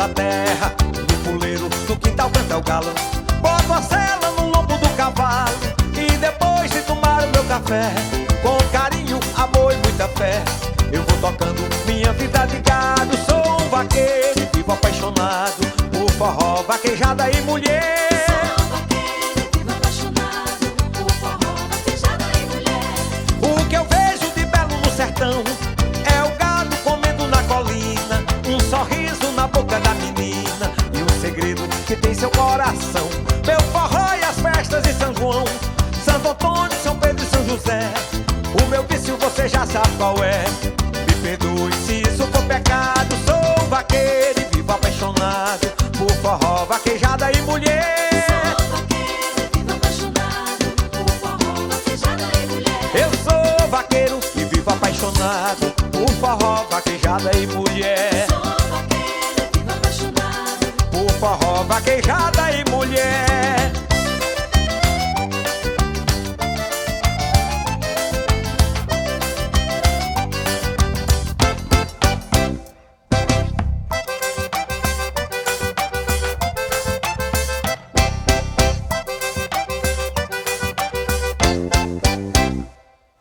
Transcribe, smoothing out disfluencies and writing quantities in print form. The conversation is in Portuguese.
da terra. No puleiro, no quintal canta o galo. Boto a sela no lombo do cavalo. E depois de tomar o meu café, com carinho, amor e muita fé, eu vou tocando minha vida de gado. Sou um vaqueiro e vivo apaixonado por forró, vaquejada e mulher. Sou vaqueiro e vivo apaixonado por forró, vaquejada e mulher. O que eu vejo de belo no sertão é o gado comendo na colina, um sorriso na boca da menina e um segredo que tem seu coração. Meu forró e as festas de São João, Santo Antônio, São Pedro e São José. O meu vício você já sabe qual é. Me perdoe se isso for pecado. Sou vaqueiro e vivo apaixonado por forró, vaquejada e mulher. Sou vaqueiro e vivo apaixonado por forró, vaquejada e mulher. Eu sou vaqueiro e vivo apaixonado por forró, vaquejada e mulher. Sou vaqueiro e vivo apaixonado Por forró, vaquejada e mulher.